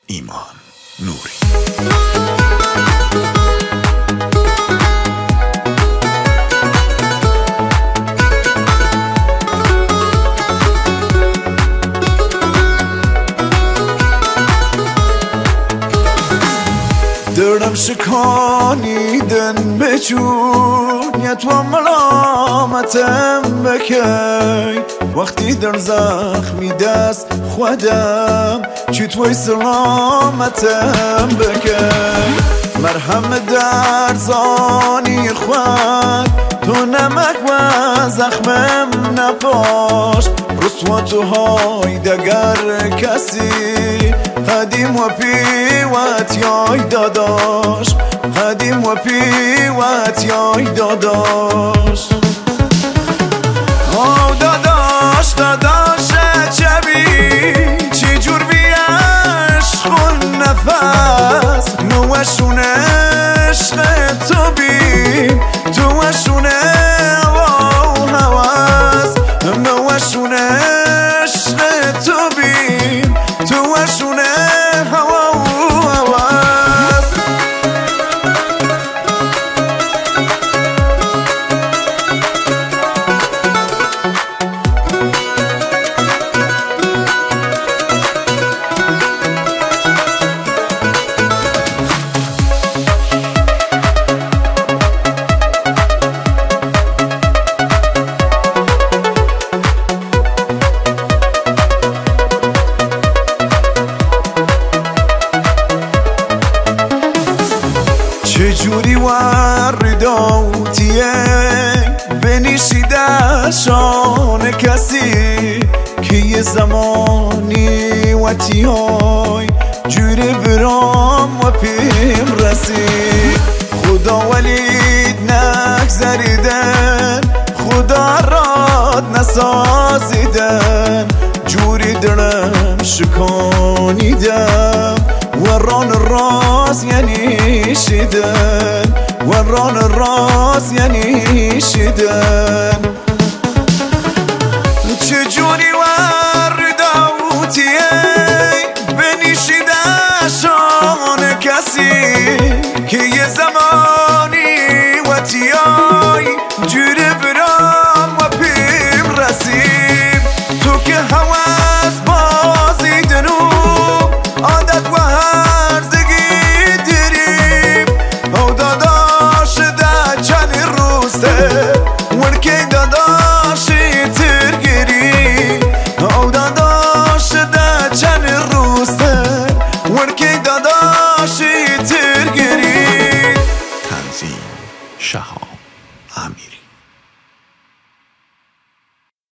ایمان نوری. دلم شکانیدن بجون یا تو ملامتم بکی وقتی در زخمی دست خودم چی توی سلامتم بکی مرهم در زانی خود تو نمک و زخمم نپاش رسواتو های دگر کسی قدیم و پیوت یای داداش قدیم و پیوت یای داداش او داداش داداش چبی چی جور بیش خون نفس نوشون عشق تو بیم توشون او هوس نوشون عشق تو بیم توشون هوا و هوس چجوری ورداوتیه بنیشیده شان کسی که یه زمانی وطی های جوری برام و پیم رسی خدا ولید نگذریدن خدا راد نسازیدن جوری دلم شکانیدم وران راز یعنی شیدن وران راز یعنی شیدن چجوری ورداوتیه بنیشیده شان کسی که یه زمانی وطیای جوری برام و پیم رسیم تو که هوس بازیدن و عادت و هرزگی دیریم او داداش ده چنی روسته ورکی داداشی ترگیری او داداش ده چنی روسته ورکی داداشی ترگیری. تنظیم شهاب امیری.